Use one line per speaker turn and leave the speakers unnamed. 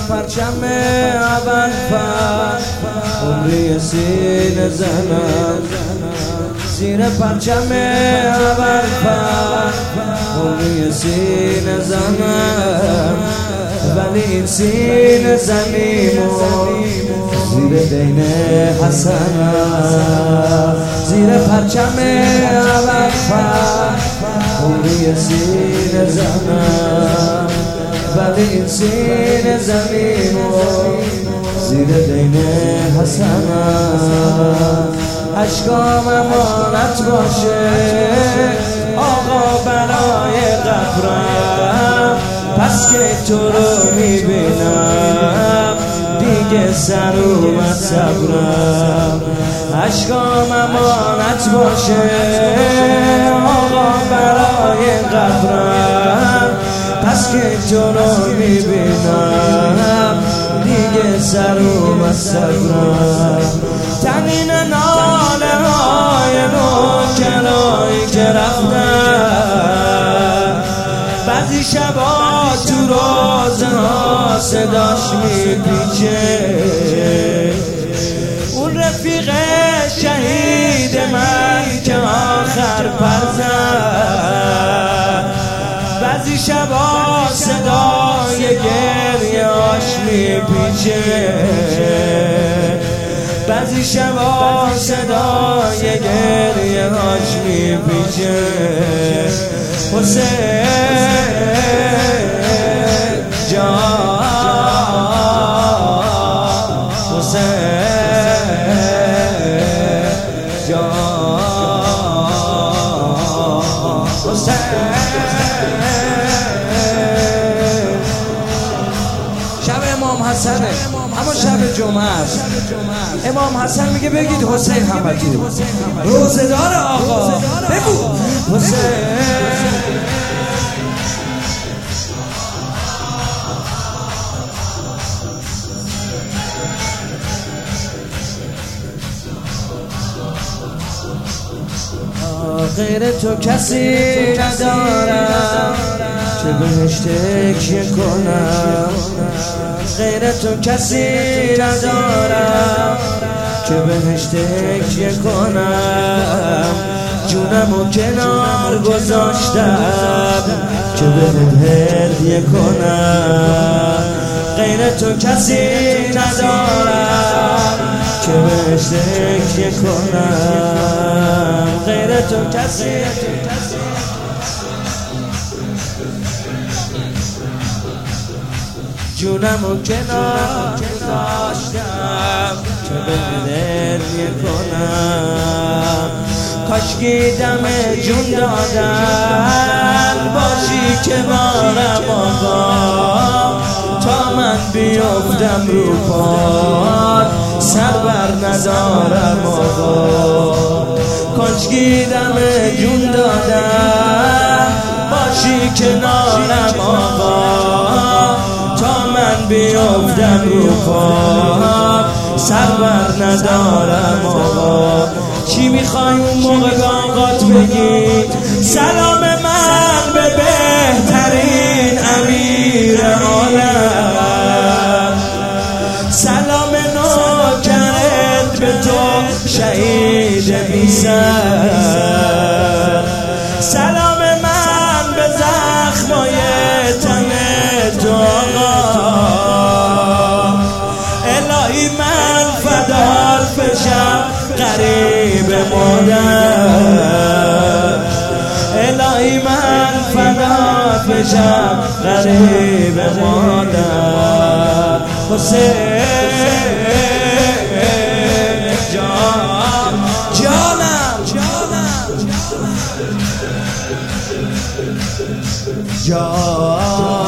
پرچم اول عمری سینه زنم، زیر پرچم اول عمری سینه زنم، ولی این سینه زنیمو زیر دین حسنم، زیر پرچم اول عمری سینه زنم، ولی این سینه زنیمو زیر دین حسنم. اشکام امانت باشه آقا برای قبرم، پس که تو رو میبینم دیگه سر اومد صبرم. اشکام امانت باشه آقا برای قبرم، پس که تو رو میبینم دیگه سر اومد صبرم. تنین ناله های نوکرایی که رفتن، بعضی شبا تو روزه ها صداش میپیچه، اون رفیق شهید من که آخر پر زد، بعضی شبا صدای گریه هاش میپیچه، بعضی شبا صدای گریه هاش میپیچه. حسین جان، حسین جان، حسین. شب امام حسنه، اما شب جمعه است. امام حسن میگه بگید حسین همتون، روزدار آقا بگو حسین. غیر تو کسی ندارم که بهش تکیه کنم، غیر تو کسی ندارم که بهش تکیه کنم، جونمو کنار گذاشتم که بهت هدیه کنم. غیر تو کسی ندارم که بهش تکیه کنم، غیر تو کسی جونمو کنار گذاشتم که بهت هدیه کنم. کاشکی دم جون دادن باشی کنارم آقا، تا من بیفتم رو پات سر بر ندارم آقا. کاشکی دم جون دادن باشی کنارم آقا، تا من بیفتم رو پات سر بر ندارم آقا. چی میخوای اون موقع گاغات بگی؟ سلام من به بهترین امیر عالم، سلام نوکرت به تو شهید بی‌سر، سلام من به زخمای تن تو آقا. الهی من فدات بشم قریب مادر، الهی من فدات بشم قریب مادر. حسین جان، جانم جان